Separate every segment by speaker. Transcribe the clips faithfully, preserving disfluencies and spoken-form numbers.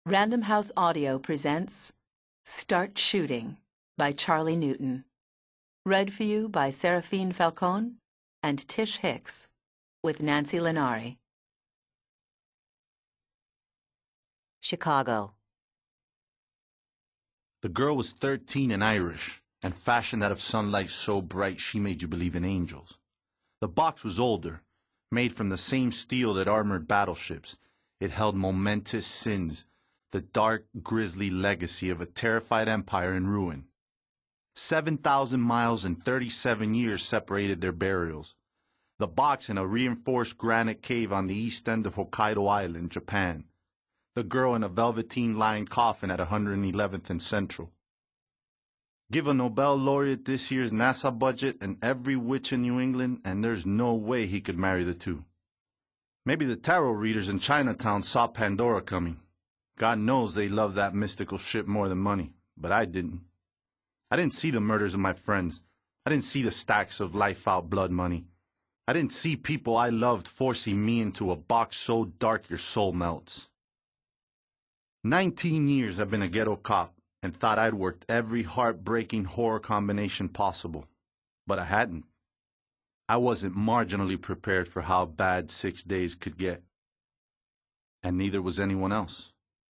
Speaker 1: Random House Audio presents Start Shooting by Charlie Newton. Read for you by Seraphine Falcone and Tish Hicks with Nancy Linari. Chicago.
Speaker 2: The girl was thirteen and Irish, and fashioned out of sunlight so bright she made you believe in angels. The box was older, made from the same steel that armored battleships. It held momentous sins, the dark, grisly legacy of a terrified empire in ruin. Seven thousand miles and thirty-seven years separated their burials. The box in a reinforced granite cave on the east end of Hokkaido Island, Japan. The girl in a velveteen-lined coffin at one hundred eleventh and Central. Give a Nobel laureate this year's NASA budget and every witch in New England, and there's no way he could marry the two. Maybe the tarot readers in Chinatown saw Pandora coming. God knows they love that mystical shit more than money, but I didn't. I didn't see the murders of my friends. I didn't see the stacks of life-out blood money. I didn't see people I loved forcing me into a box so dark your soul melts. Nineteen years I've been a ghetto cop and thought I'd worked every heartbreaking horror combination possible, but I hadn't. I wasn't marginally prepared for how bad six days could get, and neither was anyone else.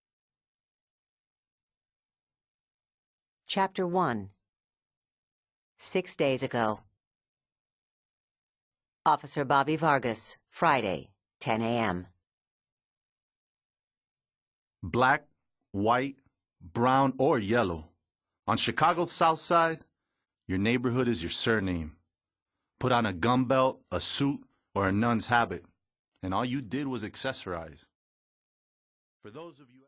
Speaker 3: Chapter one. Six days ago. Officer Bobby Vargas, Friday, ten a m
Speaker 2: Black, white, brown, or yellow. On Chicago's South Side, your neighborhood is your surname. Put on a gun belt, a suit, or a nun's habit, and all you did was accessorize. For those of you